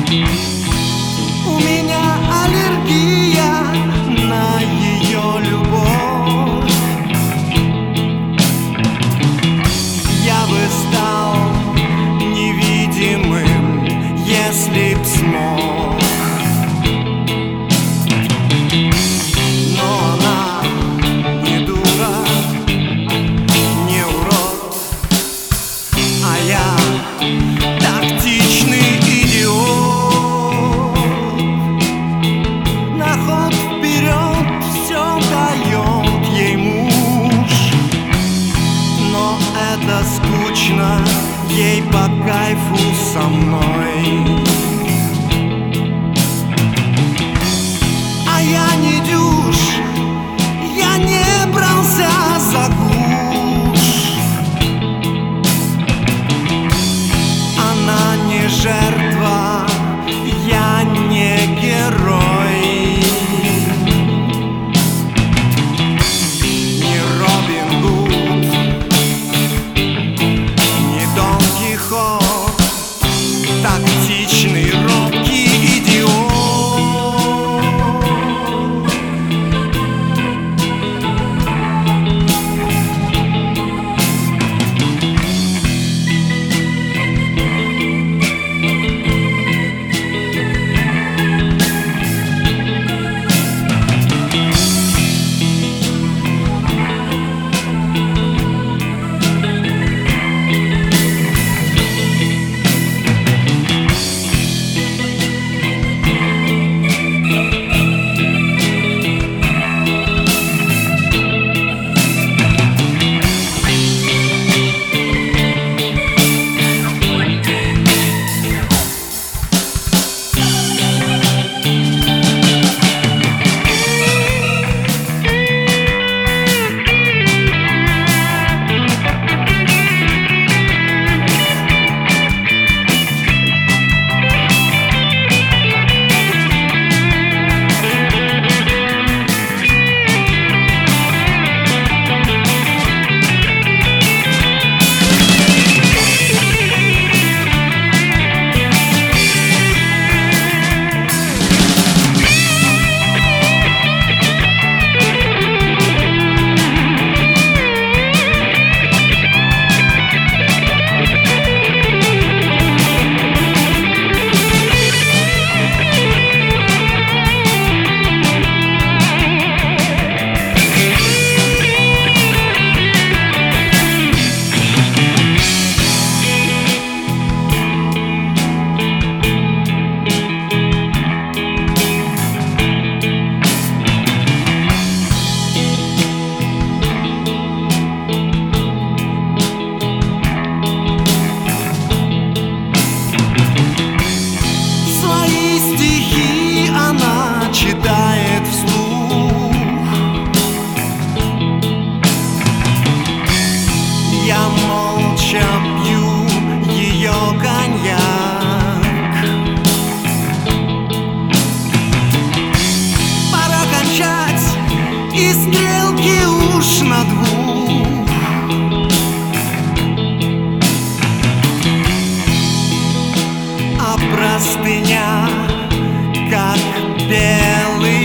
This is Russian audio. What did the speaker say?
У меня аллергия на ее любовь. Я бы стал невидимым, если б смог. Но она не дура, не урод, а я тактичный идиот. На ход вперед все дает ей муж, но это скучно, ей по кайфу со мной. А я не дюж, я не брался за гуж. Она не жертва, я не герой. Не Робин Гуд, не Дон Кихот, тактичный робкий идиот. Читает вслух. Я молча пью ее коньяк. Пора кончать, и стрелки уж на двух. А простыня как белый